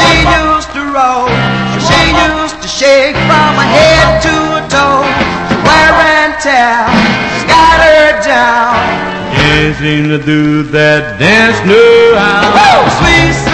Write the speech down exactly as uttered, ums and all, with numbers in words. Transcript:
She used to roll, she used to shake from her head to her toe. Wear and tear, she's got her down. Can't seem to do that dance no how. Sweet